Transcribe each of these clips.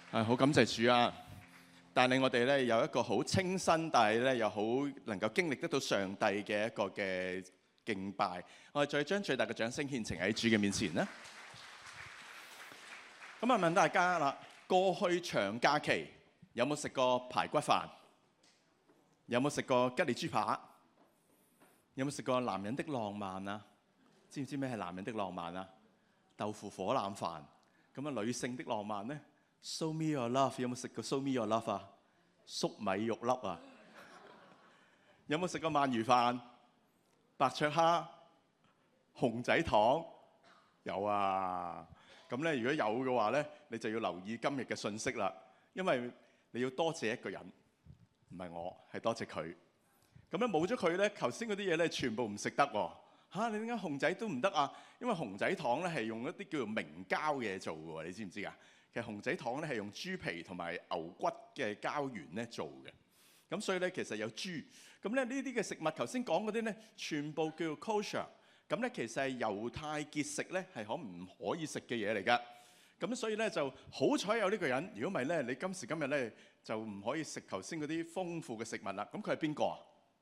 好感謝主啊！帶領我哋咧有一個好清新，但係咧又好能夠經歷得到上帝嘅一個嘅敬拜。我哋再將最大嘅掌聲獻呈喺主嘅面前啦。咁啊，問大家啦，過去長假期有冇食過排骨飯？有冇食過吉列豬扒？有冇食過男人的浪漫啊？知唔知咩係男人的浪漫啊？豆腐火腩飯。咁啊，女性的浪漫咧 ，Show me your love， 有冇食過 Show me your love 啊？粟米肉粒啊？有冇食過鰻魚飯、白灼蝦、熊仔糖？有啊！咁咧，如果有嘅話咧，你就要留意今日嘅信息啦，因為你要多謝一個人，唔係我，係多謝佢。咁咧冇咗佢咧，頭先嗰啲嘢咧全部唔食得喎。你點解熊仔都唔得啊？因為熊仔糖咧係用一啲叫做明膠嘅做嘅喎，你知唔知㗎？其實熊仔糖咧係用豬皮同埋牛骨嘅膠原咧做嘅。咁所以咧其實有豬。咁咧呢啲嘅食物，頭先講嗰啲咧全部叫做 kosher。咁咧其實係猶太節食咧係唔可以食嘅嘢嚟㗎。咁所以咧就好彩有呢個人。如果唔係咧，你今時今日咧就唔可以食頭先嗰啲豐富嘅食物啦。咁佢係邊個啊？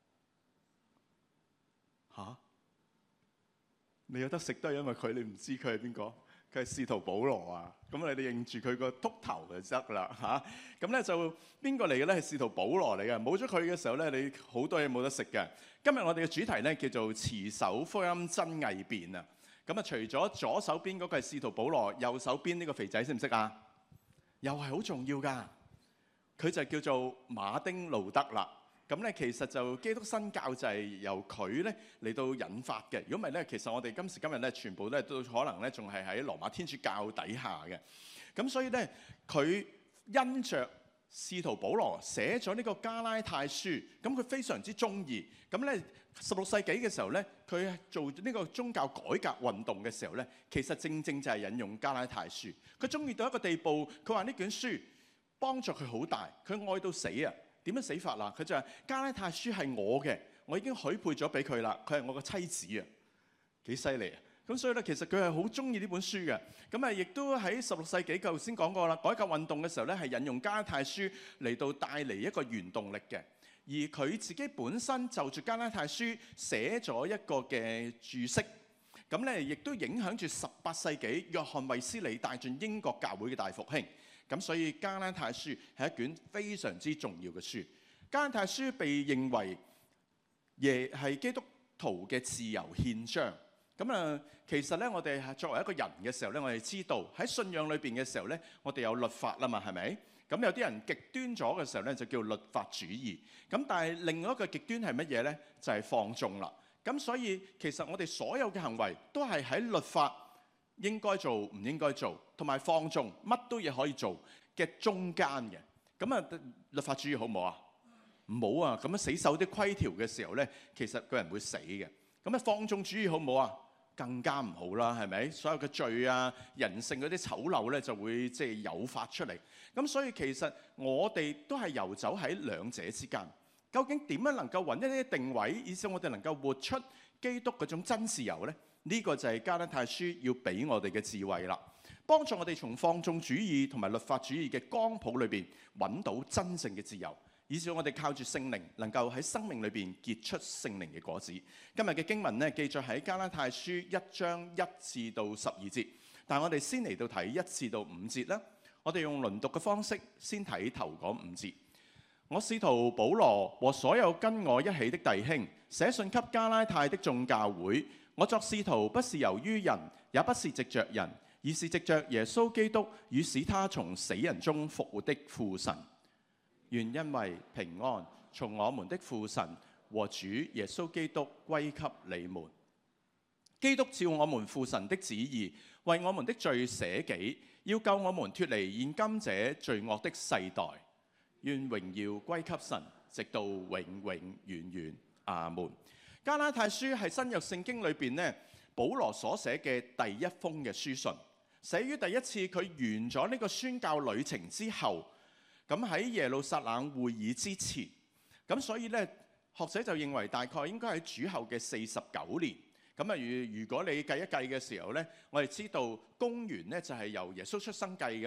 嚇？你有得食都係因為佢，你唔知佢係邊個？佢係使徒保羅啊！咁你哋認住佢個禿頭就得啦嚇。咁咧就邊個嚟嘅咧？係使徒保羅嚟嘅。冇咗佢嘅時候咧，你好多嘢冇得食嘅。今日我哋嘅主題咧叫做持守福音真偽辨啊！咁啊，除咗左手邊嗰個係使徒保羅，右手邊呢個肥仔識唔識啊？又係好重要㗎。佢就叫做馬丁路德啦。咁咧其實就基督新教就係由佢咧嚟到引發嘅。如果唔係咧，其實我哋今時今日咧全部咧都可能咧仲係喺羅馬天主教底下嘅。咁所以咧佢因着使徒保羅寫咗呢個加拉太書，咁佢非常之中意。咁咧16世紀嘅時候咧，佢做呢個宗教改革運動嘅時候咧，其實正正就係引用加拉太書。佢中意到一個地步，佢話呢卷書幫助佢好大，佢愛到死啊！點樣死法啦？佢就話加拉太書係我嘅，我已經許配咗俾佢啦，佢係我個妻子啊，幾犀利啊！咁所以咧，其實佢係好中意呢本書嘅。咁啊，亦都喺16世紀頭先講過啦，改革運動嘅時候咧，係引用加拉太書嚟到帶嚟一個原動力嘅。而佢自己本身就住加拉太書寫咗一個嘅注釋，咁咧亦都影響住18世紀約翰衛斯理帶進英國教會嘅大復興。咁所以加拉太書係一卷非常之重要嘅書。加拉太書被認為亦係基督徒嘅自由憲章。咁啊，其實咧我哋係作為一個人嘅時候咧，我哋知道喺信仰裏邊嘅時候咧，我哋有律法啦嘛，係咪？咁有啲人極端咗嘅時候咧，就叫律法主義。咁但係另外一個極端係乜嘢咧？就係放縱啦。咁所以其實我哋所有嘅行為都係喺律法應該做唔應該做，同埋放縱乜都嘢可以做嘅中間嘅。咁啊，律法主義好唔好啊？唔好啊！咁樣死守啲規條嘅時候咧，其實個人會死嘅。咁啊，放縱主義好唔好啊？更加唔好啦，係咪？所有嘅罪啊、人性嗰啲醜陋咧，就會即係誘發出嚟。咁所以其實我哋都係遊走喺兩者之間。究竟點樣能夠揾一啲定位，以致我哋能夠活出基督嗰種真自由咧？呢個就係加拉太書要俾我哋嘅智慧啦，幫助我哋從放縱主義同埋律法主義嘅光譜裏邊揾到真正嘅自由，以致我哋靠住聖靈能夠喺生命裏邊結出聖靈嘅果子。今日嘅經文呢，記載喺加拉太書1章1至到12節，但係我哋先嚟到睇1至到5節啦。我哋用輪讀嘅方式先睇頭嗰5節。我使徒保羅和所有跟我一起的弟兄，寫信給加拉太的眾教會。我作使徒不是由於人，也不是藉着人，而是藉着耶穌基督與使他從死人中復活的父神。願因為平安從我們的父神和主耶穌基督歸給你們。基督照我們父神的旨意，為我們的罪捨己，要救我們脫離現今這罪惡的世代。願榮耀歸給神，直到永永遠遠。阿門。加拉太書係新約聖經裏邊呢，保羅所寫嘅第一封嘅書信，寫於第一次佢完咗呢個宣教旅程之後，咁喺耶路撒冷會議之前，咁所以呢，學者就認為大概應該喺主後嘅49年。咁啊，如果你計一計嘅時候呢，我哋知道公元呢就係由耶穌出生計噶嘛。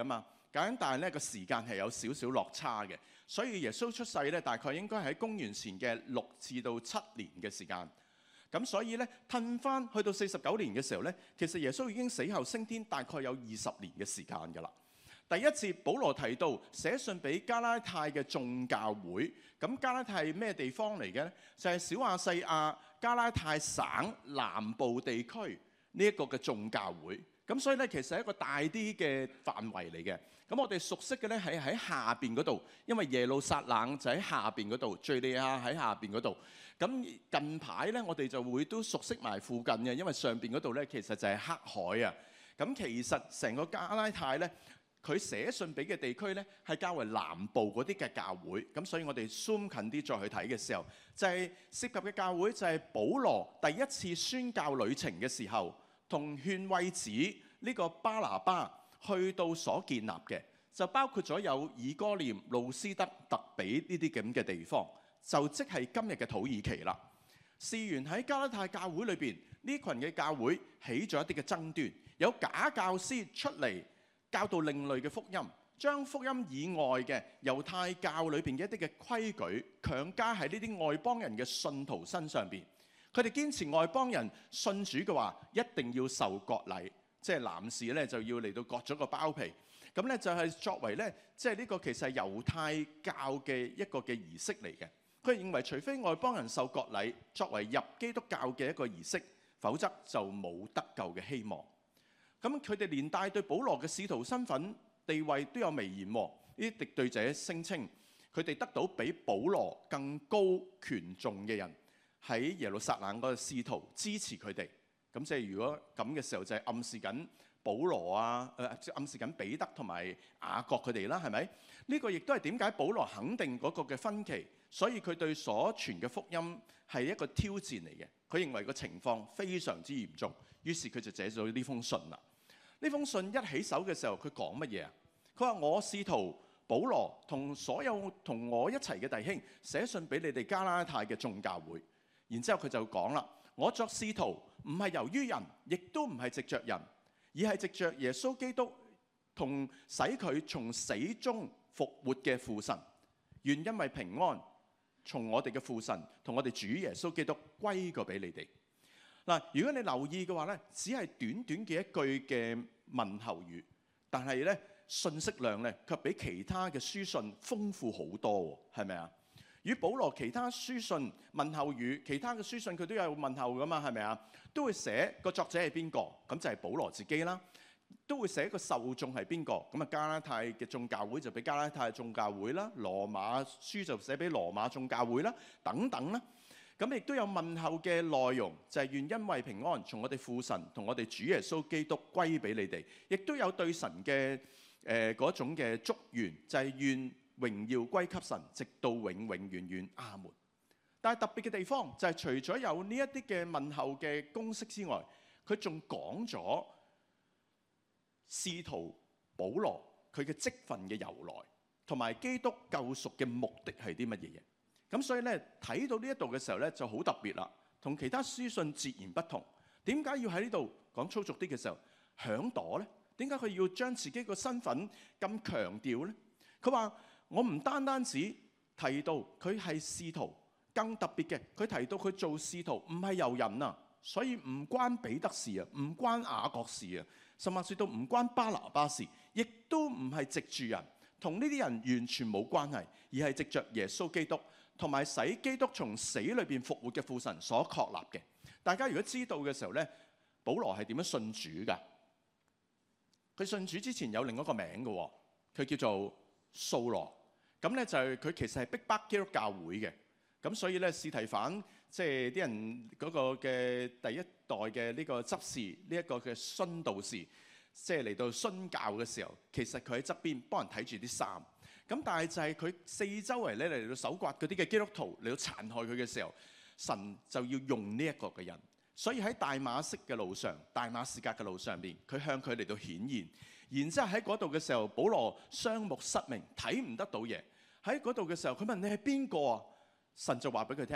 但係呢個時間係有少少落差嘅，所以耶穌出世咧大概應該喺公元前嘅6至到7年嘅時間。咁所以咧褪翻去到49年嘅時候咧，其實耶穌已經死後升天大概有20年嘅時間㗎啦。第一節保羅提到寫信俾加拉太嘅眾教會，咁加拉太係咩地方嚟嘅咧？就係小亞細亞加拉太省南部地區呢一個嘅眾教會。咁所以咧其實係一個大啲嘅範圍嚟嘅。咁我哋熟悉嘅咧係喺下邊嗰度，因為耶路撒冷就喺下邊嗰度，敘利亞喺下邊嗰度。咁近排咧我哋就會都熟悉埋附近嘅，因為上邊嗰度咧其實就係黑海啊。咁其實成個加拉太咧，佢寫信俾嘅地區咧係較為南部嗰啲嘅教會。咁所以我哋 zoom 近啲再去睇嘅時候，就係涉及嘅教會就係保羅第一次宣教旅程嘅時候，同勸慰子呢個巴拿巴去到所建立嘅，就包括咗有以哥念、路斯德、特比呢啲咁嘅地方，就即係今日嘅土耳其啦。事緣喺加拉太教會裏邊，呢群嘅教會起咗一啲嘅爭端，有假教師出嚟教導另類嘅福音，將福音以外嘅猶太教裏邊嘅一啲嘅規矩強加喺呢啲外邦人嘅信徒身上邊。佢哋堅持外邦人信主嘅話，一定要受割禮。即係男士咧就要嚟到割咗個包皮，咁咧就係作為咧，即係呢個其實係猶太教嘅一個嘅儀式嚟嘅。佢認為除非外邦人受割禮，作為入基督教嘅一個儀式，否則就冇得救嘅希望。咁佢哋連帶對保羅嘅使徒身份地位都有微言。呢啲敵對者聲稱佢哋得到比保羅更高權重嘅人喺耶路撒冷嗰個使徒支持佢哋。咁即係如果咁嘅時候，就係暗示緊保羅啊，暗示緊彼得同埋雅各佢哋啦，係咪？呢個亦都係點解保羅肯定嗰個嘅分歧，所以佢對所傳嘅福音係一個挑戰嚟嘅。佢認為個情況非常之嚴重，於是佢就寫咗呢封信啦。呢封信一起手嘅時候，佢講乜嘢啊？佢話：我使徒保羅同所有同我一齊嘅弟兄寫信俾你哋加拉太嘅眾教會。然之後佢就講啦：我作使徒唔係由於人，亦都唔係藉着人，而係藉着耶穌基督同使佢從死中復活嘅父神。願因為平安從我哋嘅父神同我哋主耶穌基督歸過俾你哋。嗱，如果你留意嘅話咧，只係短短嘅一句嘅問候語，但係咧信息量咧卻比其他嘅書信豐富好多，係咪啊？與保羅其他書信問候語，其他嘅書信佢都有問候噶嘛，係咪啊？都會寫個作者係邊個，咁就係保羅自己啦。都會寫個受眾係邊個，咁啊加拉太嘅眾教會就俾加拉太眾教會啦，羅馬書就寫俾羅馬眾教會啦，等等啦。咁亦都有問候嘅內容，就係願因為平安從我哋父神同我哋主耶穌基督歸俾你哋，亦都有對神嘅嗰種嘅祝願，就係願榮耀歸給神，直到永永遠遠，阿門。但係特別嘅地方就係除咗有呢一啲嘅問候嘅公式之外，佢仲講咗使徒保羅佢嘅職分嘅由來，同埋基督救贖嘅目的係啲乜嘢嘢。咁所以咧睇到呢一度嘅時候咧就好特別啦，同其他書信截然不同。點解要喺呢度講粗俗啲嘅時候響朵咧？點解佢要將自己個身份咁強調咧？佢話我唔單單只提到佢係使徒，更特別嘅佢提到佢做使徒唔係由人啊，所以唔關彼得事啊，唔關雅各事啊，甚至到唔關巴拿巴事，亦都唔係藉住人，同呢啲人完全冇關係，而係藉着耶穌基督同埋使基督從死裏邊復活嘅父神所確立嘅。大家如果知道嘅時候咧，保羅係點樣信主噶？佢信主之前有另一個名嘅，佢叫做掃羅。咁咧就係佢其實係逼迫基督教會嘅。咁所以咧，司提反即係啲人嗰個嘅第一代嘅呢個執事，呢一個嘅殉道士，即係嚟到殉教嘅時候，其實佢喺側邊幫人睇住啲衫。咁但係就係佢四周圍咧嚟到搜刮嗰啲嘅基督徒嚟到殘害佢嘅時候，神就要用呢一個嘅人。所以喺大馬色嘅路上，大馬士革嘅路上邊，佢向佢嚟到顯現。然之後喺嗰度嘅時候，保羅雙目失明，睇唔得到嘢。喺嗰度嘅時候，佢問你係邊個啊？神就話俾佢聽：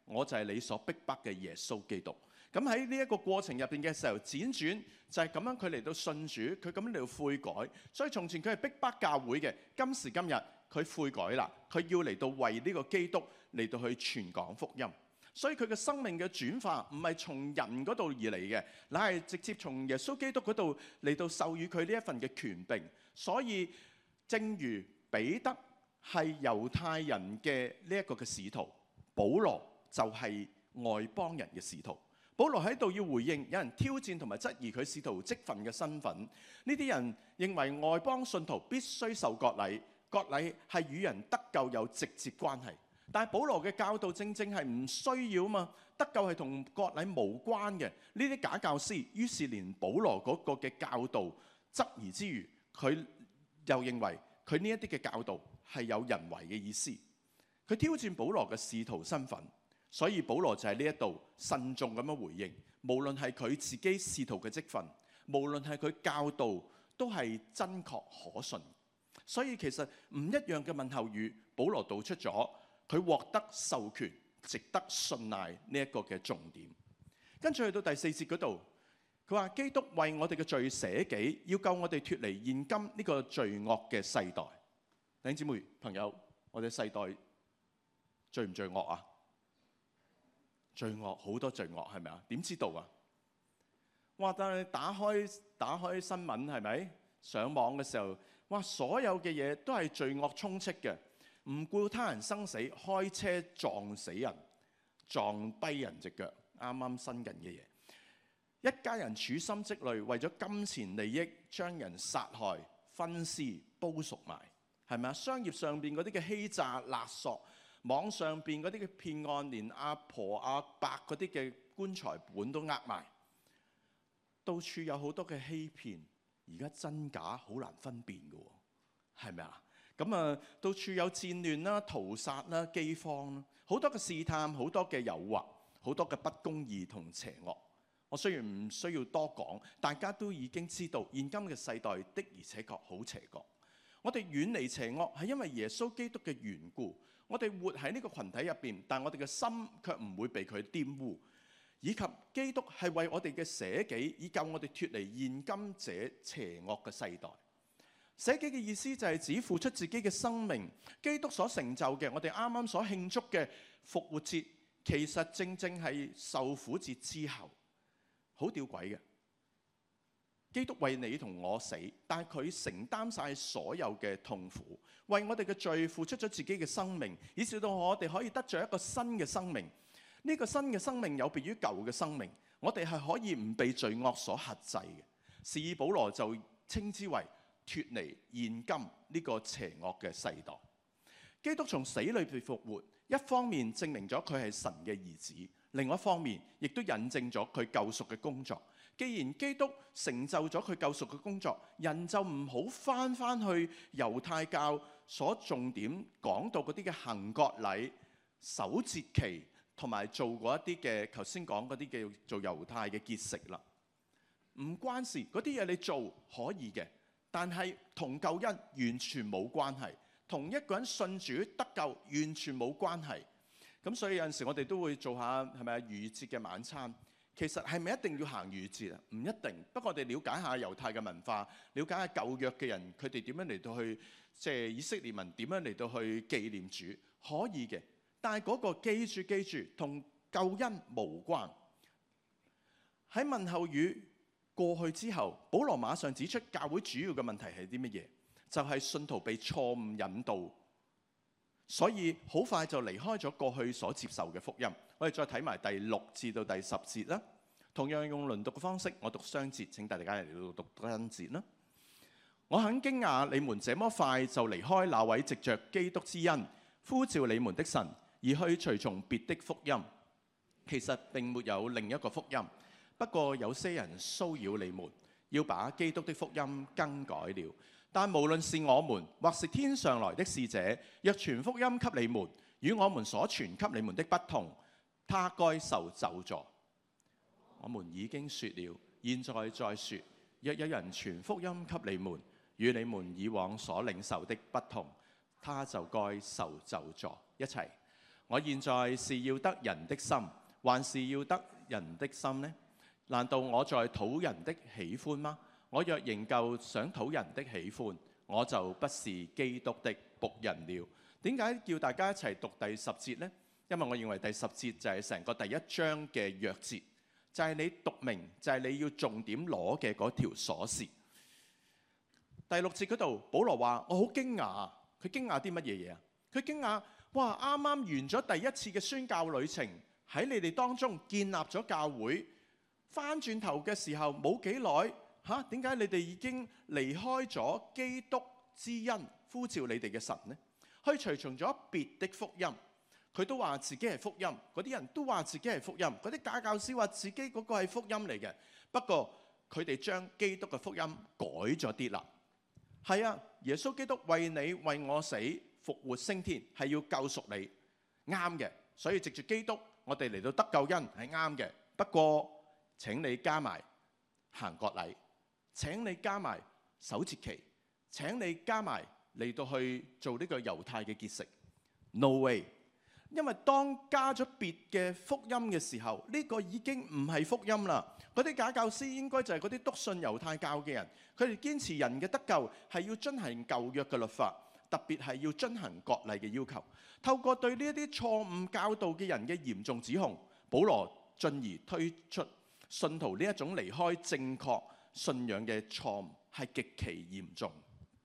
我就係你所逼迫嘅耶穌基督。咁喺呢一個過程入邊嘅時候，輾轉就係咁樣，佢嚟到信主，佢咁樣嚟到悔改。所以從前佢係逼迫教會嘅，今時今日佢悔改啦，佢要嚟到為呢個基督嚟到去傳講福音。所以佢嘅生命嘅轉化唔係從人嗰度而嚟嘅，乃係直接從耶穌基督嗰度嚟到授予佢呢一份嘅權柄。所以正如彼得係猶太人嘅呢一個嘅使徒，保羅就係外邦人嘅使徒。保羅喺度要回應有人挑戰同埋質疑佢使徒職分嘅身份。呢啲人認為外邦信徒必須受割禮，割禮係與人得救有直接關係。但係保羅嘅教導正正係唔需要嘛，得救係同割禮無關嘅。呢啲假教師於是連保羅嗰個嘅教導質疑之餘，佢又認為佢呢一啲嘅教導係有人為嘅意思。佢挑戰保羅嘅使徒身份。所以保羅就喺呢一度慎重咁樣回應，無論係佢自己使徒嘅職分，無論係佢教導，都係真確可信。所以其實唔一樣嘅問候語，保羅道出咗佢獲得授權、值得信賴呢一個嘅重點。跟住去到第4節嗰度，佢話基督為我哋嘅罪捨己，要救我哋脫離現今呢個罪惡嘅世代。弟兄姊妹朋友，我哋世代罪唔罪惡啊？罪惡，好多罪惡，係咪啊？點知道啊？哇！但係打開新聞，係咪上網嘅時候，哇！所有嘅嘢都係罪惡充斥嘅，唔顧他人生死，開車撞死人，撞跛人隻腳，啱啱新近嘅嘢。一家人處心積慮，為咗金錢利益，將人殺害、分屍、煲熟埋，係咪啊？商業上邊嗰啲嘅欺詐勒索。網上邊嗰啲嘅騙案，連阿婆阿伯嗰啲嘅棺材本都呃埋，到處有好多嘅欺騙，而家真假好難分辨嘅喎，係咪啊？咁啊，到處有戰亂啦、屠殺啦、饑荒啦，好多嘅試探，好多嘅誘惑，好多嘅不公義同邪惡。我雖然唔需要多講，大家都已經知道，現今嘅世代的而且確好邪惡。我哋遠離邪惡係因為耶穌基督嘅緣故。我哋活喺呢個群體入邊，但我哋嘅心卻唔會被佢玷污，以及基督係為我哋嘅捨己，以救我哋脫離現今這邪惡嘅世代。捨己嘅意思就係指付出自己嘅生命。基督所成就嘅，我哋啱啱所慶祝嘅復活節，其實正正係受苦節之後，好吊詭嘅。基督為你同我死，但係佢承擔晒所有嘅痛苦，為我哋嘅罪付出咗自己嘅生命，以至到我哋可以得着一個新嘅生命。呢個新嘅生命有別於舊嘅生命，我哋係可以唔被罪惡所轄制嘅。使保羅就稱之為脫離現今呢個邪惡嘅世代。基督從死裏被復活，一方面證明咗佢係神嘅兒子，另一方面亦都引證咗佢救贖嘅工作。既然基督成就咗佢救贖嘅工作，人就唔好翻去猶太教所重點講到嗰啲嘅行割禮、守節期同埋做嗰一啲嘅頭先講嗰啲嘅做猶太嘅節食啦。唔關事，嗰啲嘢你做可以嘅，但係同救恩完全冇關係，同一個人信主得救完全冇關係。咁所以有陣時我哋都會做下係咪逾越節嘅晚餐。其實係咪一定要行逾越節啊？唔一定。不過我哋了解下猶太嘅文化，了解下舊約嘅人佢哋點樣嚟到去，即係以色列民點樣嚟到去紀念主，可以嘅。但係嗰個記住，同救恩無關。喺問候語過去之後，保羅馬上指出教會主要嘅問題係啲乜嘢？就係信徒被錯誤引導，所以好快就離開咗過去所接受嘅福音。我哋再睇埋第6至到第10節啦。同樣用輪讀嘅方式，我讀雙節，請大家嚟到讀單節啦。我很驚訝你們這麼快就離開那位藉着基督之恩呼召你們的神，而去隨從別的福音。其實並沒有另一個福音，不過有些人騷擾你們，要把基督的福音更改了。但無論是我們或是天上來的使者，若傳福音給你們，與我們所傳給你們的不同，他該受咒詛。我們已經說了，現在再說，若有人傳福音給你們，與你們以往所領受的不同，他就該受咒詛。一齊， 我現在是要得人的心，還是要得人的心呢？難道我在討人的喜歡嗎？我若仍舊想討人的喜歡，我就不是基督的僕人了。點解叫大家一齊讀第10節呢？因為我認為第10節就係成個第1章嘅鑰節，就係你讀明，就係你要重點攞嘅嗰條鎖匙。第6節嗰度，保羅話：我好驚訝。佢驚訝啲乜嘢嘢啊？佢驚訝，哇！啱啱完咗第1次嘅宣教旅程，喺你哋當中建立咗教會，翻轉頭嘅時候冇幾耐嚇，點解你哋已經離開咗基督之恩呼召你哋嘅神呢？去隨從咗別的福音，佢都話自己係福音，嗰啲人都話自己係福音，嗰啲假教師話自己嗰個係福音嚟嘅。不過佢哋將基督嘅福音改咗啲啦。係啊，耶穌基督為你為我死復活升天，係要救贖你，啱嘅。所以藉住基督，我哋嚟到得救恩係啱嘅。不過請你加埋行割禮，請你加埋守節期，請你加埋嚟到去做呢個猶太嘅結食。No way！ 因為當加咗別嘅福音嘅時候，呢個已經唔係福音啦。嗰啲假教師應該就係嗰啲篤信猶太教嘅人，佢哋堅持人嘅得救係要遵行舊約嘅律法，特別係要遵行割禮嘅要求。透過對呢一啲錯誤教導嘅人嘅嚴重指控，保羅進而推出信徒呢一種離開正確信仰嘅錯誤係極其嚴重。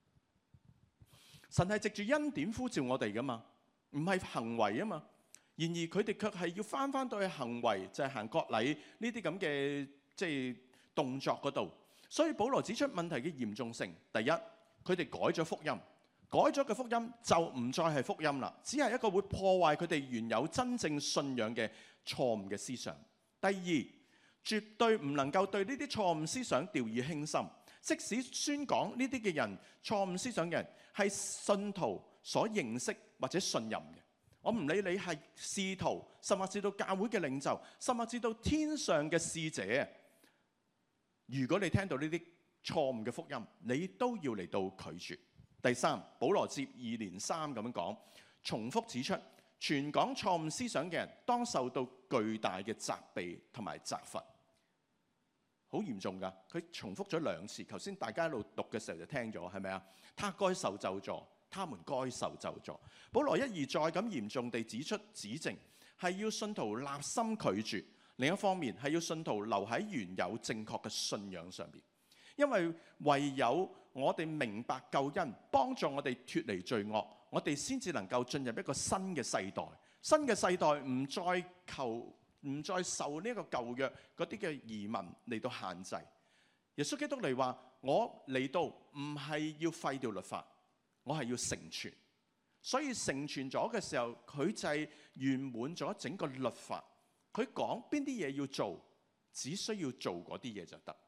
神係藉住恩典呼召我哋噶嘛，唔係行為啊嘛。然而佢哋卻係要翻到去行為，就係行割禮呢啲咁嘅動作嗰度。所以保羅指出問題嘅嚴重性。第一，佢哋改咗福音，改咗嘅福音就唔再係福音啦，只係一個會破壞佢哋原有真正信仰嘅錯誤嘅思想。第二，絕對唔能夠對呢啲錯誤思想掉以輕心。即使宣講呢啲嘅人錯誤思想嘅人係信徒所認識或者信任嘅，我唔理你係使徒，甚至到教會嘅領袖，甚至到天上嘅使者，如果你聽到呢啲錯誤嘅福音，你都要嚟到拒絕。第三，保羅接二連三咁樣講，重複指出，傳講錯誤思想嘅人當受到巨大嘅責備同埋責罰。好嚴重㗎，佢重複咗2次。頭先大家一路讀嘅時候就聽咗，係咪啊？他該受咒詛，他們該受咒詛。保羅一而再咁嚴重地指出指正，係要信徒立心拒絕。另一方面係要信徒留喺原有正確嘅信仰上邊，因為唯有我哋明白救恩，幫助我哋脫離罪惡，我哋先至能夠進入一個新嘅世代。新嘅世代唔再受呢個舊約嗰啲嘅移民嚟到限制。耶穌基督嚟話：我嚟到唔係要廢掉律法，我係要成全。所以成全咗嘅時候，佢就係圓滿咗整個律法。佢講邊啲嘢要做，只需要做嗰啲嘢就得。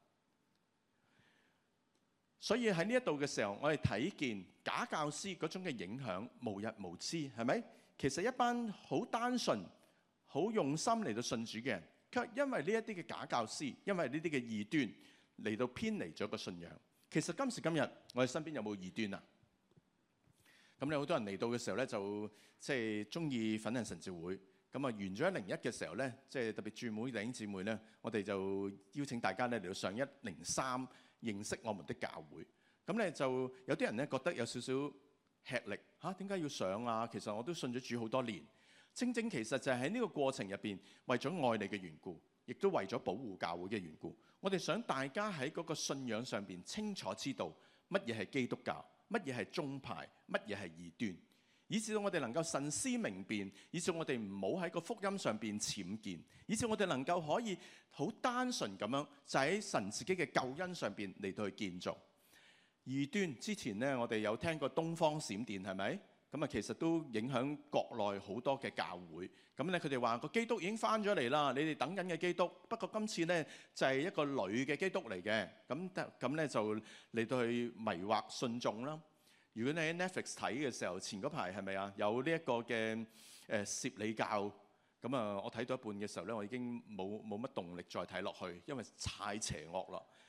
所以喺呢一度嘅時候，我哋睇見假教師嗰種嘅影響無日無之，係咪？其實一班好單純、好用心嚟到信主嘅人，卻因為呢一啲嘅假教師，因為呢啲嘅異端嚟到偏離咗個信仰。其實今時今日，我哋身邊有冇異端啊？咁有好多人嚟到嘅時候咧，就即係中意粉嶺神召會。咁啊，完咗101嘅時候咧，即係特別駐會弟兄姊妹咧，我哋就邀請大家咧嚟到上103認識我們的教會。咁咧就有啲人咧覺得有少少吃力嚇，點解要上啊？其實我都信咗主好多年。正其實就係喺呢個過程入邊，為咗愛你嘅緣故，亦都為咗保護教會嘅緣故，我哋想大家喺嗰個信仰上邊清楚知道乜嘢係基督教，乜嘢係宗派，乜嘢係異端。以至到我哋能夠慎思明辨，以至我哋唔好喺個福音上邊僭建，以至我哋能夠可以好單純咁樣就喺神自己嘅救恩上邊嚟到去建造。異端之前呢，我哋有聽過東方閃電係咪？咁啊，其實都影響國內好多嘅教會。咁咧，佢哋話個基督已經翻咗嚟啦，你哋等緊嘅基督。不過今次呢，就係一個女嘅基督嚟嘅。咁咧就嚟到去迷惑信眾啦。如果你喺 Netflix 睇嘅時候，前嗰排係咪啊？有呢一個嘅攝理教，咁啊，我睇到一半嘅時候咧，我已經冇乜動力再睇落去，因為太邪惡啦。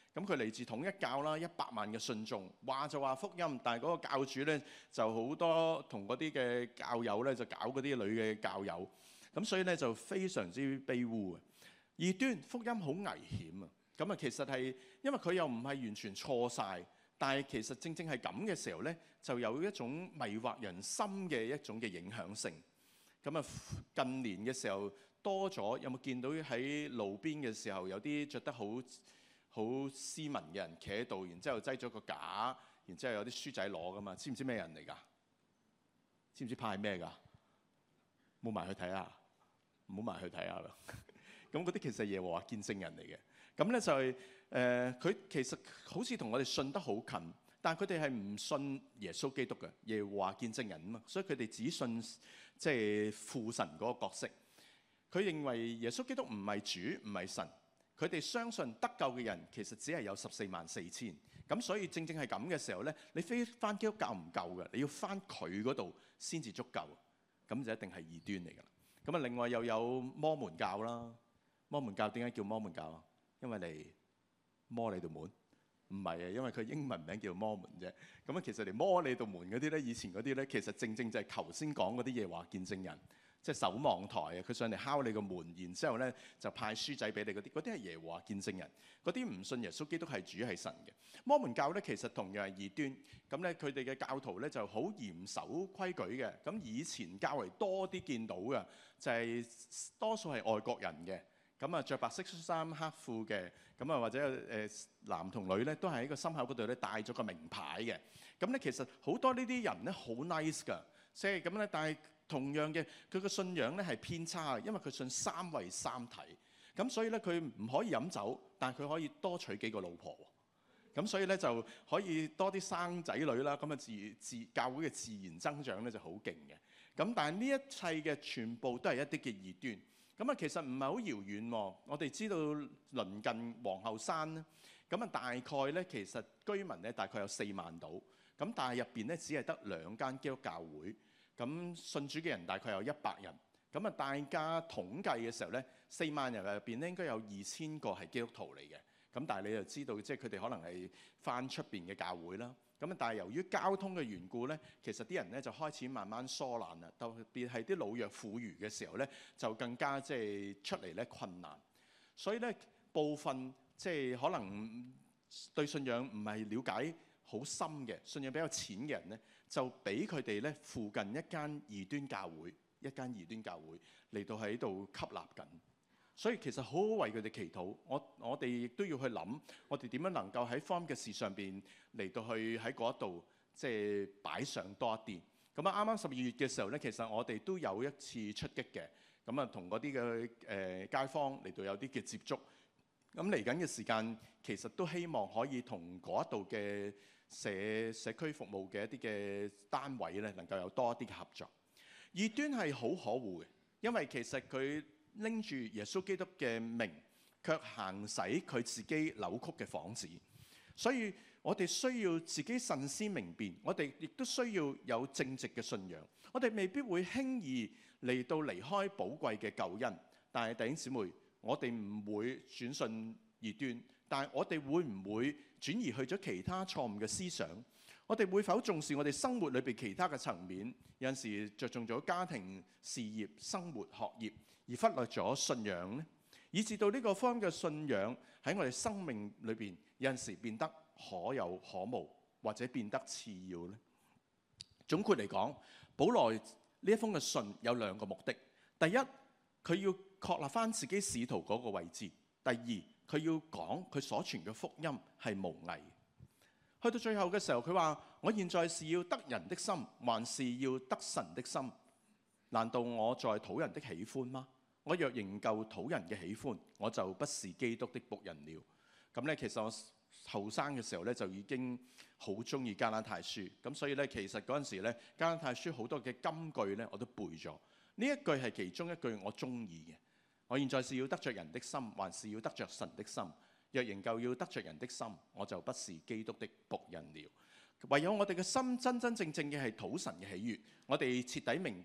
咁佢嚟自統一教啦，100萬嘅信眾，話就話福音，但係嗰個教主咧就好多同嗰啲嘅教友咧就搞嗰啲女嘅教友，咁所以咧就非常之卑污嘅。異端福音好危險啊！咁啊，其實係因為佢又唔係完全錯晒，但係其實正正係咁嘅時候咧，就有一種迷惑人心嘅一種嘅影響性。咁啊，近年嘅時候多咗，有冇見到喺路邊嘅時候有啲着得好斯文嘅人企喺度，然之後擠咗個架，然之後有啲書仔攞噶嘛？知唔知咩人嚟㗎？知唔知派咩㗎？冇埋去睇下，唔好埋去睇下啦。咁嗰啲其實係耶和華見證人嚟嘅。咁咧就係佢其實好似同我哋信得好近，但係佢哋係唔信耶穌基督嘅，耶和華見證人啊嘛，所以佢哋只信即係父神嗰個角色。佢認為耶穌基督唔係主，唔係神。佢哋相信得救嘅人其實只係有144000，咁所以正正係咁嘅時候咧，你非翻基督教唔夠嘅，你要翻佢嗰度先至足夠，咁就一定係異端嚟㗎啦。咁啊，另外又有摩門教啦。摩門教點解叫摩門教啊？因為嚟摸你道門？唔係啊，因為佢英文名叫摩門啫。咁啊，其實嚟摸你道門嗰啲咧，以前嗰啲咧，其實正正就係頭先講嗰啲耶和華見證人。即係守望台啊！佢上嚟敲你個門，然之後咧就派書仔俾你嗰啲係耶和華見證人。嗰啲唔信耶穌基督係主係神嘅。摩門教咧其實同樣係異端。咁咧佢哋嘅教徒咧就好嚴守規矩嘅。咁以前較為多啲見到嘅就係多數係外國人嘅。咁啊着白色恤衫黑褲嘅。咁啊或者男同女咧都係喺個心口嗰度咧戴咗個名牌嘅。咁咧其實好多呢啲人咧好 nice 㗎，即係咁咧，但係同樣嘅，佢個信仰咧係偏差嘅，因為佢信三位三體，咁所以咧佢唔可以飲酒，但係佢可以多娶幾個老婆，咁所以咧就可以多啲生仔女啦，咁啊教會嘅自然增長咧就好勁嘅。咁但係呢一切嘅全部都係一啲嘅異端，咁啊其實唔係好遙遠喎。我哋知道鄰近皇后山咧，咁啊大概咧其實居民咧大概有4萬度，咁但係入邊咧只係得2間基督教會。咁信主嘅人大概有100人，咁啊大家統計嘅時候咧，4萬人入邊咧應該有2000個係基督徒嚟嘅。咁但係你就知道，即係佢哋可能係返出邊嘅教會啦。咁啊，但係由於交通嘅緣故咧，其實啲人咧就開始慢慢疏懶啦。特別係啲老弱婦孺嘅時候咧，就更加即係出嚟咧困難。所以咧部分即係可能對信仰唔係了解好深嘅，信仰比較淺嘅人咧，就俾佢哋咧附近一間異端教會嚟到喺度吸納緊。所以其實好好為佢哋祈禱。我哋亦都要去諗，我哋點樣能夠喺福音嘅事上邊嚟到去喺嗰度即係擺上多一啲。咁啊啱啱12月嘅時候咧，其實我哋都有一次出擊嘅。咁啊同嗰啲嘅街坊嚟到有啲嘅接觸。咁嚟緊嘅時間，其實都希望可以同嗰一度嘅社區服務嘅一啲嘅單位咧，能夠有多一啲嘅合作。異端係好可惡嘅，因為其實佢拎住耶穌基督嘅名，卻行使佢自己扭曲嘅幌子。所以我哋需要自己慎思明辨，我哋亦都需要有正直嘅信仰。我哋未必會輕易嚟到離開寶貴嘅救恩，但係弟兄姊妹，我哋唔會轉信異端，但係我哋會唔會轉移去咗其他錯誤嘅思想？我哋會否重視我哋生活裏邊其他嘅層面？有陣時着重咗家庭、事業、生活、學業，而忽略咗信仰呢？以至到呢個方嘅信仰喺我哋生命裏邊，有陣時變得可有可無，或者變得次要呢？總括嚟講，保羅呢一封嘅信有2個目的。第一，佢要確立返自己使徒嗰個位置；第二，佢要講佢所傳嘅福音係無偽。去到最後嘅時候，佢話：我現在是要得人的心，還是要得神的心？難道我在討人的喜歡嗎？我若仍舊討人嘅喜歡，我就不是基督的僕人了。咁咧，其實我後生嘅時候咧，就已經好中意加拉太書。咁所以咧，其實嗰陣時咧，加拉太書好多嘅金句咧，我都背咗。呢一句係其中一句我中意嘅。我現在是要得着人的心，還是要得着神的心？若仍舊要得着人的心，我就不是基督的僕人了。唯有我哋嘅心真真正正嘅係討神嘅喜悅，我哋徹底明白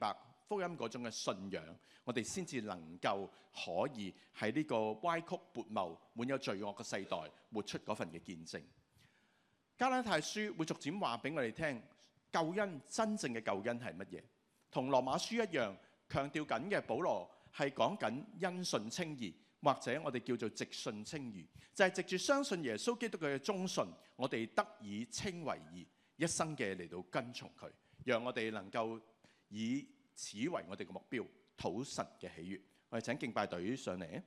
福音嗰種嘅信仰，我哋先至能夠可以喺呢個歪曲悖謬、滿有罪惡嘅世代，活出嗰份嘅見證。加拉太書會逐漸話俾我哋聽，救恩真正嘅救恩係乜嘢？同羅馬書一樣，強調緊嘅保羅係講緊因信稱義，或者我哋叫做直信稱義，就係藉住相信耶穌基督嘅忠信，我哋得以稱為義，一生嘅嚟到跟從佢，讓我哋能夠以此為我哋嘅目標，討神嘅喜悅。我哋請敬拜隊上嚟。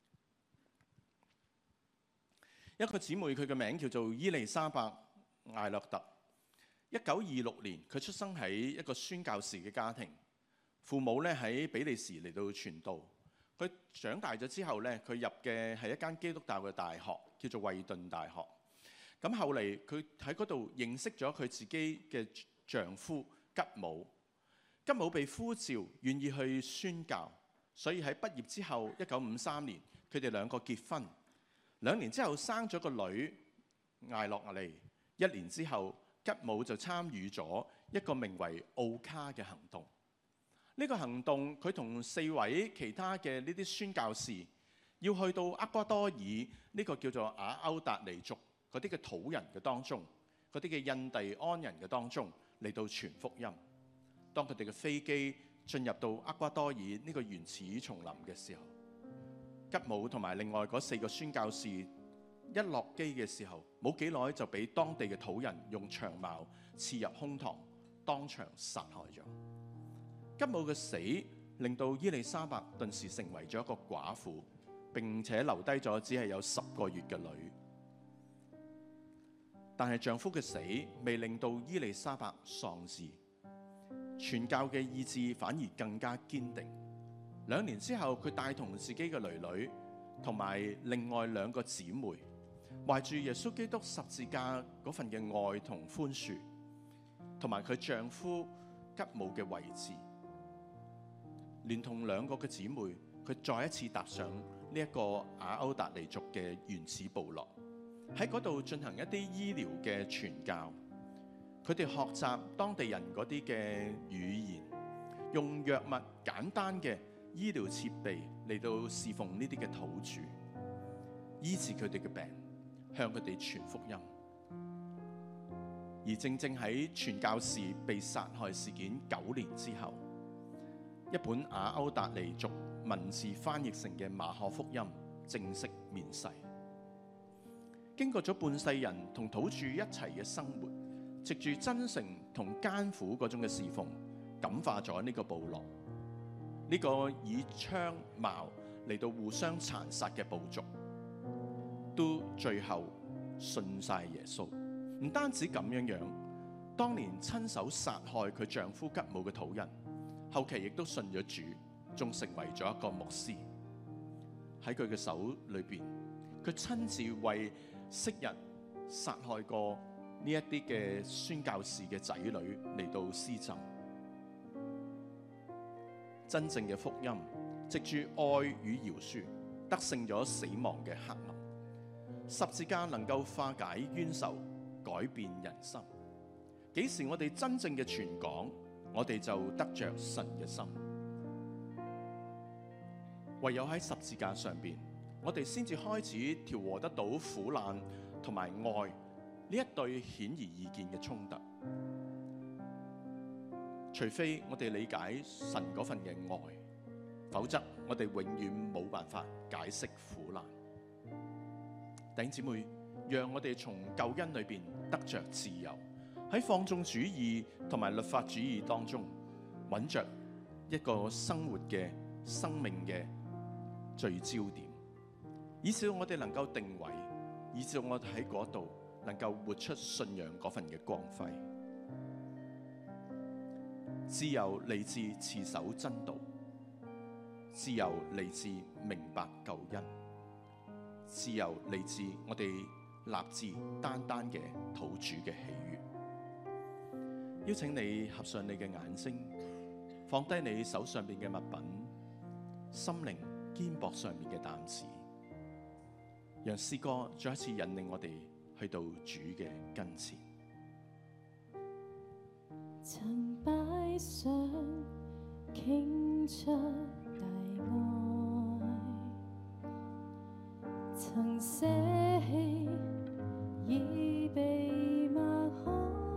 一個姊妹，佢嘅名叫做伊麗莎白艾略特。1926年，佢出生喺一個宣教士嘅家庭，父母咧喺比利時嚟到傳道。佢長大咗之後咧，佢入嘅係一間基督教嘅大學，叫做惠頓大學。咁後嚟佢喺嗰度認識咗佢自己嘅丈夫吉姆。吉姆被呼召，願意去宣教，所以喺畢業之後，1953年佢哋兩個結婚。2年之後生咗個女艾洛莉。1年之後，吉姆就參與咗一個名為奧卡嘅行動。呢個行動佢同4位其他嘅呢啲宣教士，要去到厄瓜多爾呢個叫做亞歐達尼族嗰啲嘅土人嘅當中，嗰啲嘅印第安人嘅當中嚟到傳福音。當佢哋嘅飛機進入到厄瓜多爾呢個原始叢林嘅時候，吉姆同埋另外嗰4個宣教士一落機嘅時候，冇幾耐就俾當地嘅土人用長矛刺入胸膛，當場殺害咗。吉姆嘅死令到伊麗莎白頓時成為咗一個寡婦，並且留低咗只係有10個月嘅女。但係丈夫嘅死未令到伊麗莎白喪志，傳教嘅意志反而更加堅定。2年之後，佢帶同自己嘅女女同埋另外2個姊妹，懷住耶穌基督十字架嗰份嘅愛同寬恕，同埋佢丈夫吉姆嘅遺志，連同2個嘅姊妹，佢再一次踏上呢一個亞歐達尼族嘅原始部落，喺嗰度進行一啲醫療嘅傳教。佢哋學習當地人嗰啲嘅語言，用藥物簡單嘅醫療設備嚟到侍奉呢啲嘅土著，醫治佢哋嘅病，向佢哋傳福音。而正正喺傳教士被殺害事件9年之後，一本亞歐達尼族文字翻譯成嘅馬可福音正式面世。經過咗半世人同土著一齊嘅生活，藉住真誠同艱苦嗰種嘅侍奉，感化咗呢個部落。呢個以槍矛嚟到互相殘殺嘅部族，都最後信晒耶穌。唔單止咁樣樣，當年親手殺害佢丈夫吉姆嘅土人，後期亦都信咗主，仲成為咗一個牧師。喺佢嘅手裏邊，佢親自為昔日殺害過呢一啲嘅宣教士嘅仔女嚟到施浸。真正嘅福音，藉住愛與饒恕，得勝咗死亡嘅黑暗。十字架能夠化解冤仇，改變人生。幾時我哋真正嘅傳講，我哋就得着神嘅心。唯有喺十字架上邊，我哋先至開始調和得到苦難同埋愛呢一對顯而易見嘅衝突。除非我哋理解神嗰份嘅愛，否則我哋永遠冇辦法解釋苦難。弟兄姊妹，讓我哋從救恩裏邊得着自由，喺放縱主義同埋律法主義當中，揾着一個生活嘅生命嘅聚焦點，以致我哋能夠定位，以致我哋喺嗰度能夠活出信仰嗰份嘅光輝。自由嚟自持守真道，自由嚟自明白救恩，自由嚟自我哋立志單單嘅土主嘅喜悅。邀請你合上你嘅眼睛，放低你手上邊嘅物品，心靈肩膊上面嘅擔子，讓詩歌再一次引領我哋去到主嘅跟前。 曾擺上傾出大愛，曾捨棄已被擘開，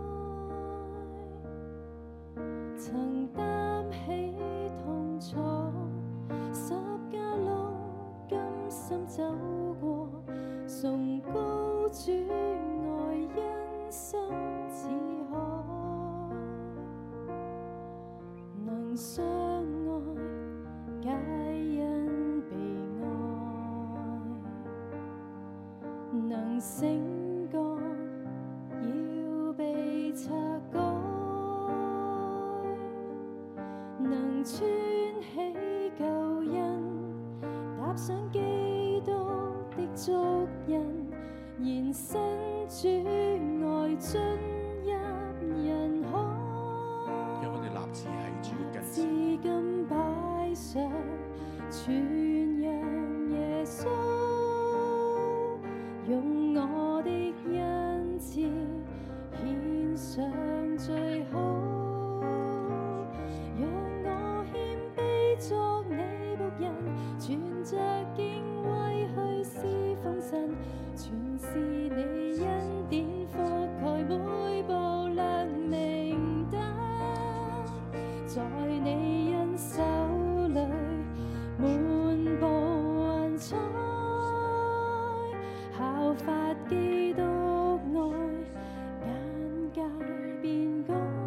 曾擔起痛楚，十架路甘心走過，崇高主愛因心似海，能相愛皆因被愛，能醒覺要被拆改，能穿起舊印，踏上基督的足印，延伸主愛進入人海。 讓我哋立志喺主嘅跟前， 至今擺上，傳揚耶穌，用我的恩賜獻上最好，讓我謙卑作你僕人，存着敬畏去侍奉神，全是你恩典覆蓋每步亮明燈，在你恩手裏滿布雲彩，效法基督愛，眼界變改，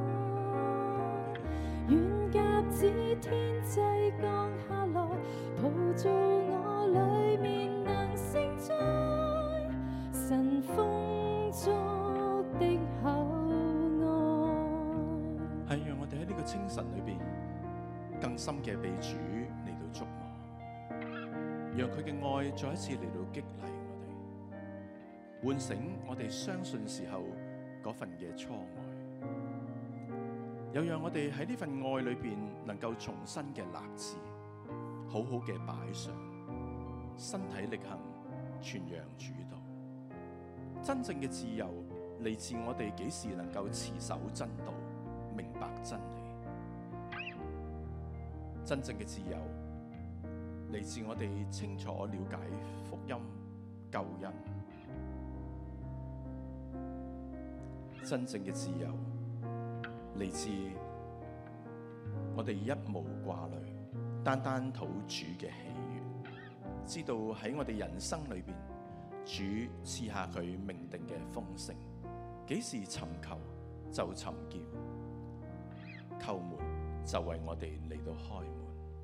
遠鴿子天際降下來，抱造我裏面能承載神豐足的厚愛。 係讓我哋喺呢個清晨裏邊更深嘅被主嚟到觸摸，讓佢嘅愛再一次嚟到激勵我哋，喚醒我哋相信時候嗰份嘅初愛，又讓我哋喺呢份愛裏邊能夠重新嘅立志，好好嘅擺上，身體力行，傳揚主道。真正嘅自由嚟自我哋幾時能夠持守真道，明白真理。真正嘅自由嚟自我哋清楚了解福音救恩。真正嘅自由嚟自我哋一無掛慮，單單討主嘅喜悅，知道喺我哋人生裏邊，主賜下佢命定嘅豐盛，幾時尋求就尋叫，叩門就為我哋嚟到開門。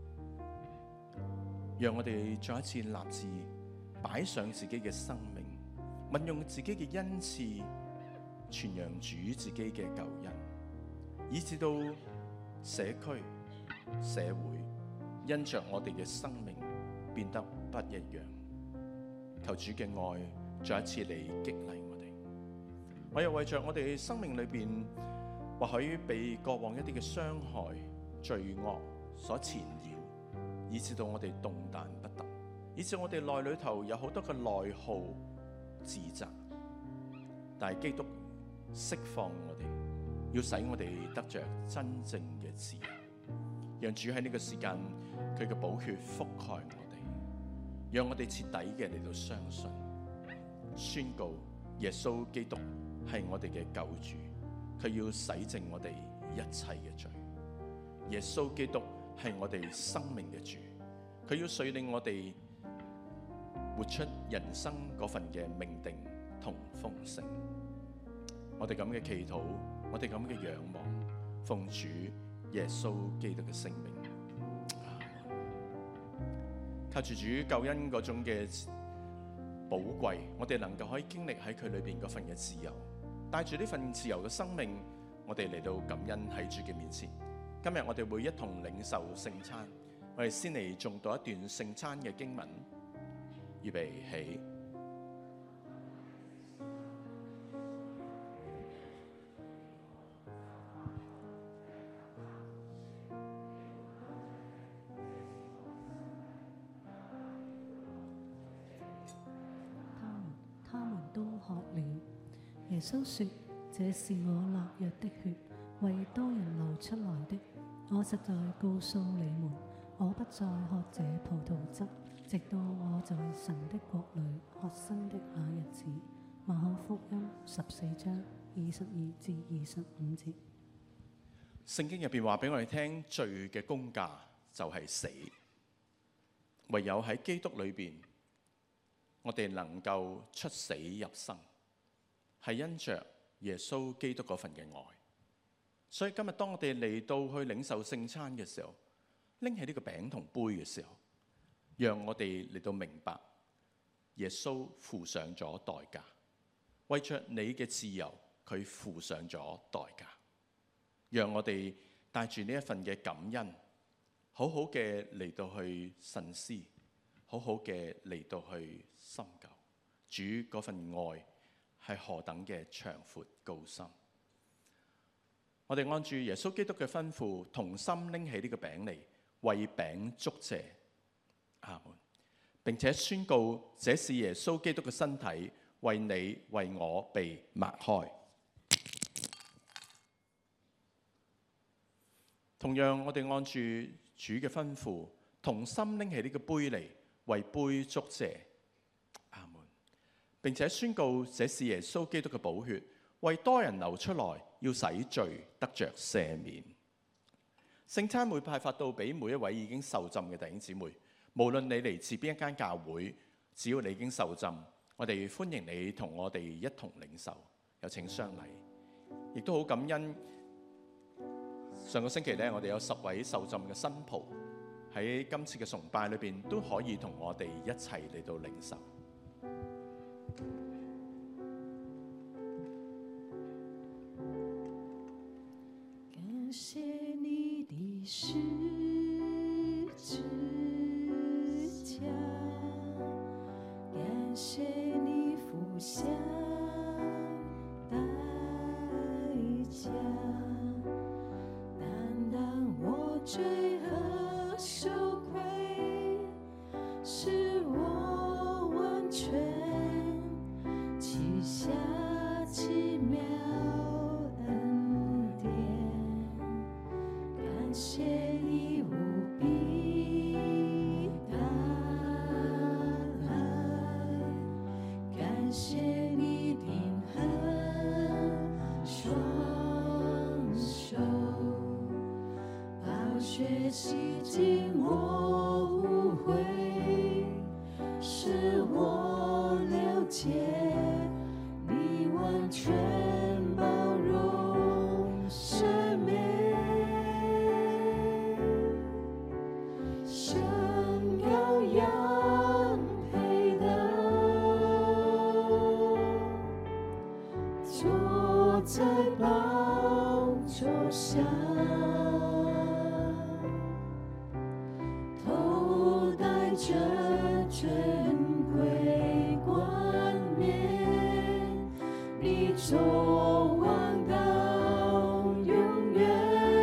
讓我哋再一次立志擺上自己嘅生命，運用自己嘅恩賜，傳揚主自己嘅救恩，以至到社區社會因着我哋嘅生命變得不一樣。求主嘅愛再一次嚟激勵我哋。我又為着我哋生命裏邊或許被過往一啲嘅傷害、罪惡所纏繞，以致到我哋動彈不得，以致我哋內裏頭有好多嘅內耗、自責。但係基督釋放我哋，要使我哋得着真正嘅自由，讓主喺呢個時間佢嘅寶血覆蓋我哋，讓我哋徹底嘅嚟到相信，宣告耶穌基督係我哋嘅救主，佢要洗淨我哋一切嘅罪。耶穌基督係我哋生命嘅主，佢要率領我哋活出人生嗰份嘅命定同豐盛。我哋咁嘅祈禱，我哋咁嘅仰望，奉主耶穌基督嘅聖名，靠住主救恩嗰種嘅寶貴，我哋能夠可以經歷喺佢裏邊嗰份嘅自由，帶住呢份自由嘅生命，我哋嚟到感恩喺主嘅面前。今日我哋會一同領受聖餐，我哋先嚟誦讀一段聖餐嘅經文，預備起。 他們都喝了。耶穌說：這是我立約的血，為多人流出來的。 我實在告訴你們，我不再喝這葡萄汁，直到我在神的國裏喝新的那日子。馬可福音14章22至25節。 聖經入邊話俾我哋聽，罪嘅工價就係死，唯有喺基督裏邊，我哋能夠出死入生，係因着耶穌基督嗰份嘅愛。所以今日當我哋嚟到去領受聖餐嘅時候，拎起呢個餅同杯嘅時候，讓我哋嚟到明白耶穌付上咗代價，為着你嘅自由，佢付上咗代價。讓我哋帶住呢一份嘅感恩，好好嘅嚟到去慎思，好好嘅嚟到去深究主嗰份愛係何等嘅長闊高深。我哋按住耶穌基督嘅吩咐，同心拎起呢個餅嚟，為餅祝謝。阿門。並且宣告，這是耶穌基督嘅身體，為你為我被擘開。同樣，我哋按住主嘅吩咐，同心拎起呢個杯嚟，為杯祝謝。阿門。並且宣告，這是耶穌基督嘅寶血，為多人流出來，要使罪得着赦免。聖餐會派發到俾每一位已經受浸嘅弟兄姊妹，無論你嚟自邊一間教會，只要你已經受浸，我哋歡迎你同我哋一同領受，有請相禮。亦都好感恩。上個星期咧，我哋有10位受浸嘅新袍喺今次嘅崇拜裏邊都可以同我哋一齊嚟到領受。 感謝你的十字架，感謝你付下代價。罪和羞愧，使我完全旗下奇妙恩典。感謝你無比大愛，感謝你定恆雙手。血洗淨我污穢，使我了解你完全包容赦免，像羔羊配得，坐在寶座上。這尊貴冠冕，你作王到永遠，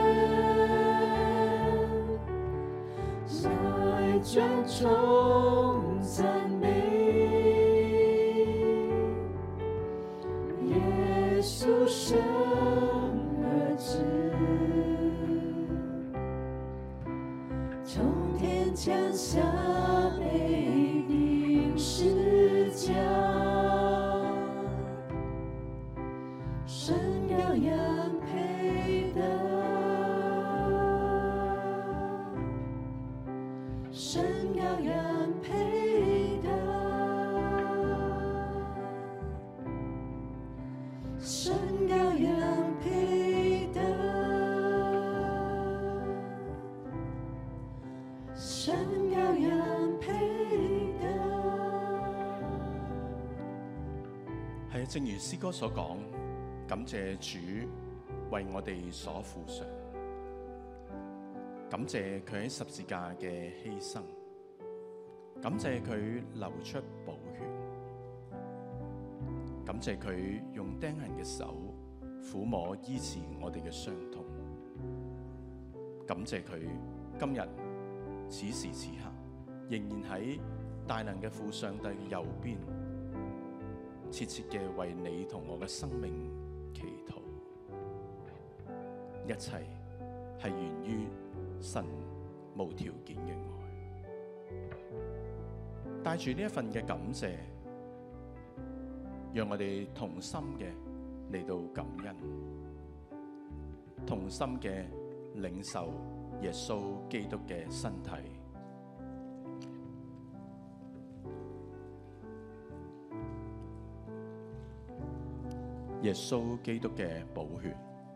來尊重讚美耶穌生兒子，從天降下。 正如詩歌所講，感謝主為我哋所付上，感謝佢喺十字架嘅犧牲，感謝佢流出寶血，感謝佢用釘痕嘅手撫摸醫治我哋嘅傷痛，感謝佢今日此時此刻仍然喺大能嘅父上帝嘅右邊，切切嘅為你同我嘅生命祈禱，一切係源於神無條件嘅愛。帶住呢一份嘅感謝，讓我哋同心嘅嚟到感恩，同心嘅領受耶穌基督嘅身體。耶穌基督嘅寶血，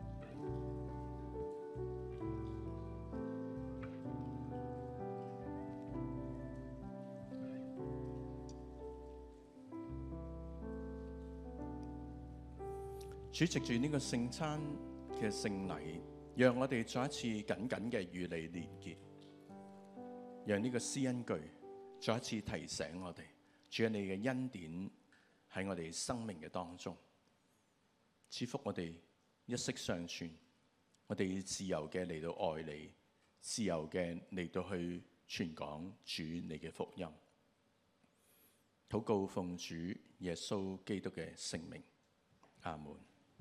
主藉住呢個聖餐嘅聖禮，讓我哋再一次緊緊嘅與你連結，讓呢個施恩句再一次提醒我哋，主啊，你嘅恩典喺我哋生命嘅當中。賜福我哋一息尚存，我哋自由嘅嚟到愛你，自由嘅嚟到去傳講主你嘅福音。禱告奉主耶穌基督嘅聖名，阿門。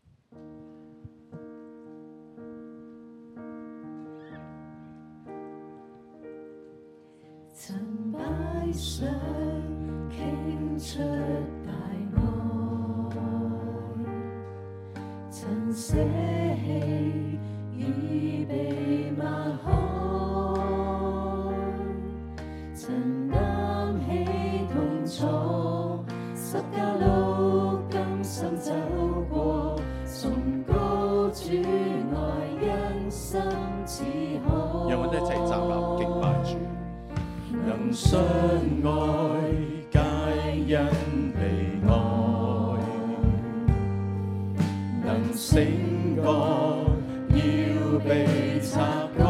曾擺上傾出大愛，曾捨棄已被擘開，曾擔起痛楚，十架路甘心走過，崇高主愛因心似海。 讓我哋一齊站立敬拜主。能相愛，皆因被愛；能勝過，要被拆改；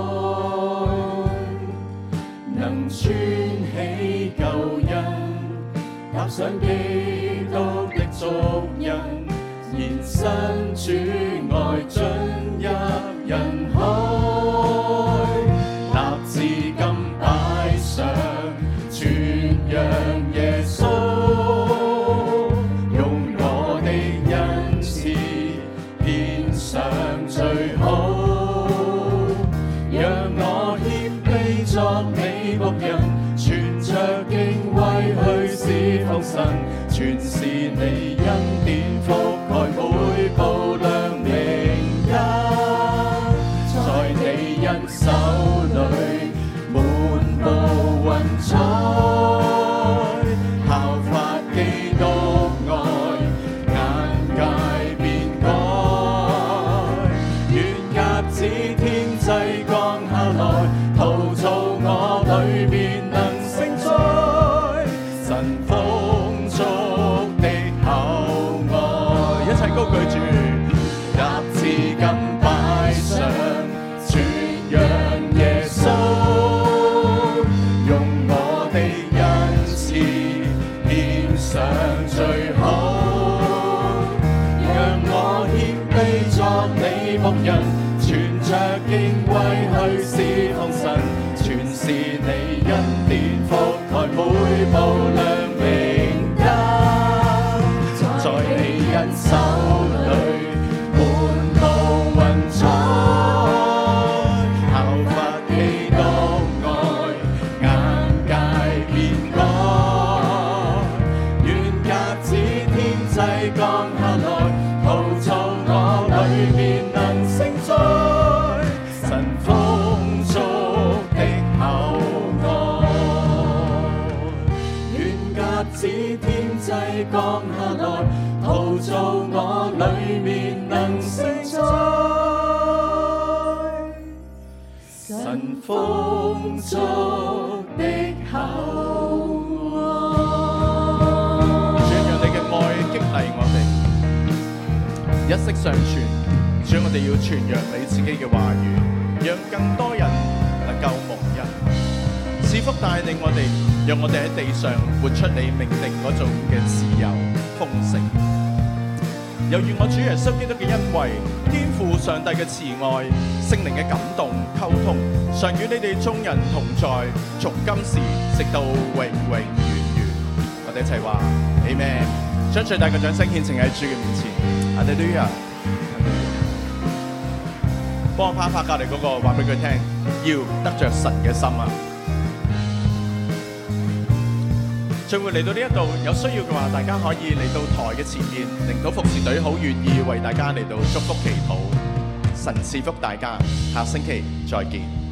能穿起救恩，踏上基督的足印，延伸主愛進入人海，立志今上傳揚耶穌，用我的恩賜獻上最好，讓我謙卑作你僕人，存着敬畏去侍奉神，全是你恩典覆蓋每步亮明燈，在你恩手裏雲彩，效法基督愛，眼界變改。願鴿子天際降下來，陶造我裏面能承載神豐足的厚愛。一齊高舉住，鴿子今擺上，傳揚耶穌。上最好，讓我謙卑作你僕人，存着敬畏去侍奉神，全是你恩典覆蓋每步亮明燈，在你恩手裏滿布雲彩，效法基督愛，眼界變改。降下來，陶造我裏面能承載神豐足的厚愛。願鴿子天際降下來，陶造我裏面能承載神豐足的厚愛。激勵我哋一息尚存，主，我哋要傳揚你自己嘅話語，讓更多人能夠蒙恩。賜福帶領我哋，讓我哋喺地上活出你命定嗰種嘅自由豐盛。又願我主耶穌基督嘅恩惠、天父上帝嘅慈愛、聖靈嘅感動溝通，常與你哋眾人同在，從今時直到永永遠遠。我哋一齊話 Amen。將最大嘅掌聲獻呈喺主嘅面前，哈利路亞。 幫我拍拍隔離嗰個，話俾佢聽，要得着神嘅心啊！聚會嚟到呢一度，有需要嘅話，大家可以嚟到台嘅前面，靈島服侍隊好願意為大家嚟到祝福祈禱。神賜福大家，下星期再見。